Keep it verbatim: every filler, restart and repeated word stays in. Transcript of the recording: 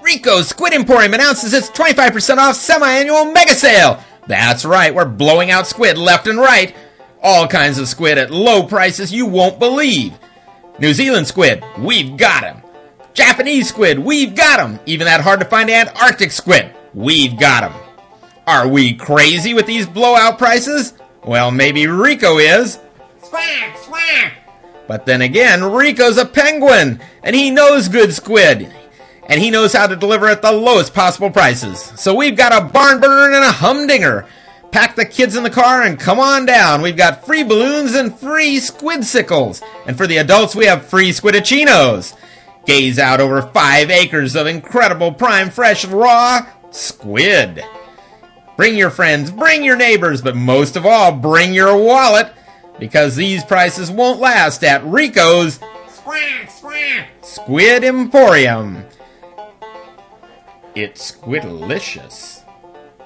Rico's Squid Emporium announces its twenty-five percent off semi-annual mega sale. That's right, we're blowing out squid left and right. All kinds of squid at low prices you won't believe. New Zealand squid, we've got 'em. Japanese squid, we've got 'em. Even that hard-to-find Antarctic squid, we've got 'em. Are we crazy with these blowout prices? Well, maybe Rico is. Squawk, squawk. But then again, Rico's a penguin, and he knows good squid. And he knows how to deliver at the lowest possible prices. So we've got a barn burner and a humdinger. Pack the kids in the car and come on down. We've got free balloons and free squidsicles. And for the adults, we have free squidicinos. Gaze out over five acres of incredible prime fresh raw squid. Bring your friends, bring your neighbors, but most of all, bring your wallet. Because these prices won't last at Rico's Squawk, squawk. Squid Emporium. It's squidalicious.